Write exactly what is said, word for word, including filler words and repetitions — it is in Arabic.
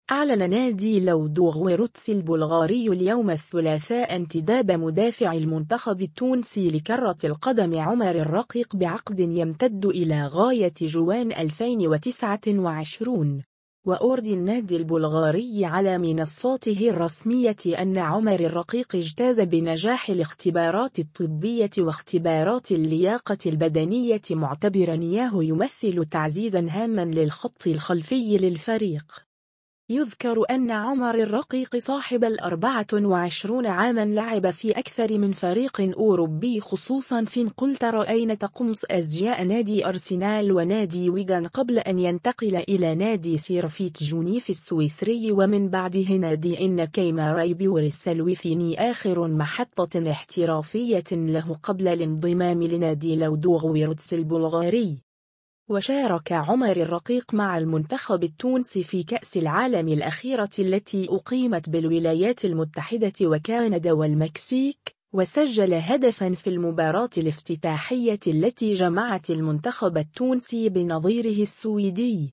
أعلن نادي لودوغورتس البلغاري اليوم الثلاثاء انتداب مدافع المنتخب التونسي لكرة القدم عمر الرقيق بعقد يمتد إلى غاية جوان ألفين وتسعة وعشرين. وأوردي النادي البلغاري على منصاته الرسمية أن عمر الرقيق اجتاز بنجاح الاختبارات الطبية واختبارات اللياقة البدنية، معتبرا إياه يمثل تعزيزا هاما للخط الخلفي للفريق. يذكر أن عمر الرقيق صاحب الأربعة وعشرون عاما لعب في أكثر من فريق أوروبي، خصوصا في انجلترا أين تقمص أزجاء نادي أرسنال ونادي ويغان، قبل أن ينتقل إلى نادي سيرفيت جونيف السويسري ومن بعده نادي إن كيماراي بوريس الوثيني، آخر محطة احترافية له قبل الانضمام لنادي لودوغورتس البلغاري. وشارك عمر الرقيق مع المنتخب التونسي في كأس العالم الأخيرة التي أقيمت بالولايات المتحدة وكندا والمكسيك، وسجل هدفا في المباراة الافتتاحية التي جمعت المنتخب التونسي بنظيره السويدي.